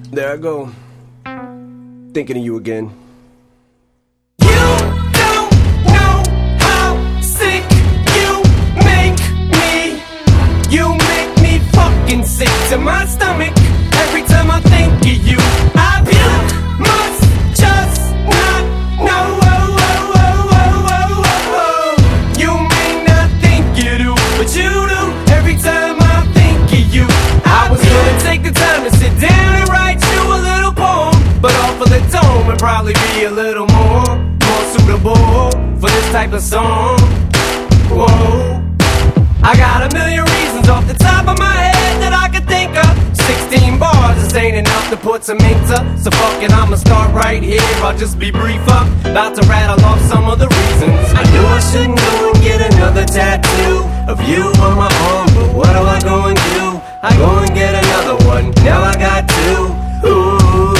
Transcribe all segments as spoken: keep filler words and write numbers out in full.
There I go, thinking of you again. You don't know how sick you make me. You make me fucking sick to my stomach every time I think of you. I you must just not know. Oh, oh, oh, oh, oh, oh. You may not think you do, but you do every time I think of you. I was gonna take the time to sit down and write you a little poem, but off of the dome would probably be a little more, more suitable for this type of song. Whoa, I got a million reasons off the top of my head that I could think of. Sixteen bars, this ain't enough to put some ink to, so fuck it, I'ma start right here. I'll just be brief up, about to rattle off some of the reasons. I knew I shouldn't go and get another tattoo of you on my arm, but what do I go and do? I go and get another one, now I got two. Ooh,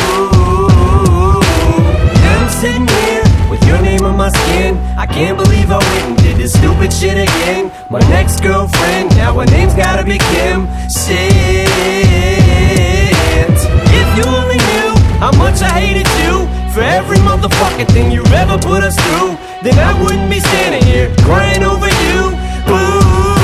now I'm sitting here with your name on my skin. I can't believe I went and did this stupid shit again. My next girlfriend, now her name's gotta be Kim. Shit, if you only knew how much I hated you for every motherfucking thing you ever put us through, then I wouldn't be standing here crying over you. Ooh.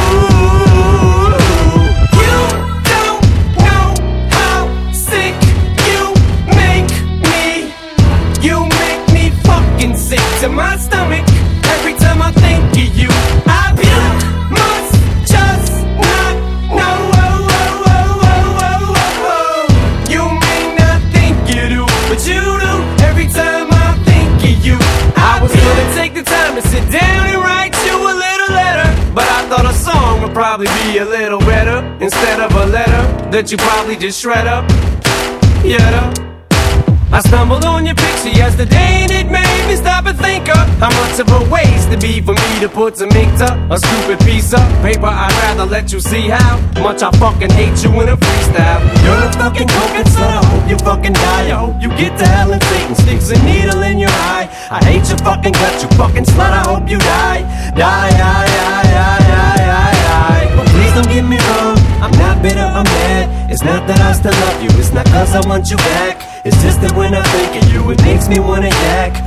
Sick to my stomach every time I think of you. I you must just not know. Oh, oh, oh, oh, oh, oh. You may not think you do, but you do every time I think of you. I was gonna take the time to sit down and write you a little letter, but I thought a song would probably be a little better instead of a letter that you probably just shred up. Yeah. I stumbled on your picture yesterday and it made me stop and think of how much of a waste it'd be for me to put some ink to a stupid piece of paper. I'd rather let you see how much I fucking hate you in a freestyle. You're a fucking coconut slut, I hope you fucking die. I hope you get to hell and Satan sticks a needle in your eye. I hate your fucking guts, you fucking slut, I hope you die. Die, die, die, die, die, die, die. But please don't get me wrong, I'm not bitter, I'm mad. It's not that I still love you, it's not cause I want you back. It's just that when I think of you, it makes me wanna yak.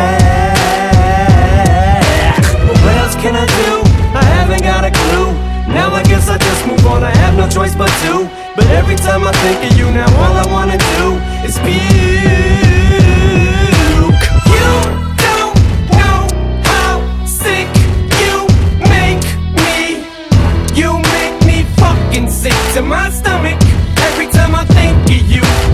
But what else can I do? I haven't got a clue. Now I guess I just move on, I have no choice but to. But every time I think of you, now all I wanna do is puke. You don't know how sick you make me. You make me fucking sick to my stomach every time I think of you.